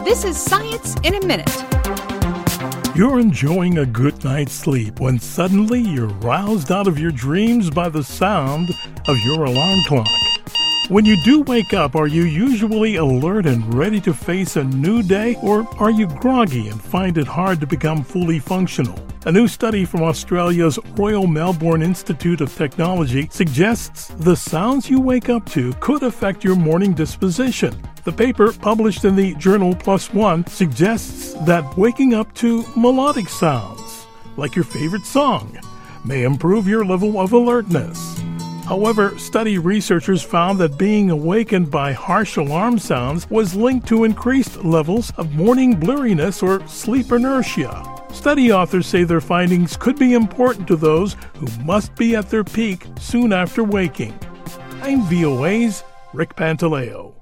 This is Science in a Minute. You're enjoying a good night's sleep when suddenly you're roused out of your dreams by the sound of your alarm clock. When you do wake up, are you usually alert and ready to face a new day, or are you groggy and find it hard to become fully functional? A new study from Australia's Royal Melbourne Institute of Technology suggests the sounds you wake up to could affect your morning disposition. The paper, published in the journal PLOS ONE, suggests that waking up to melodic sounds, like your favorite song, may improve your level of alertness. However, study researchers found that being awakened by harsh alarm sounds was linked to increased levels of morning blurriness or sleep inertia. Study authors say their findings could be important to those who must be at their peak soon after waking. I'm VOA's Rick Pantaleo.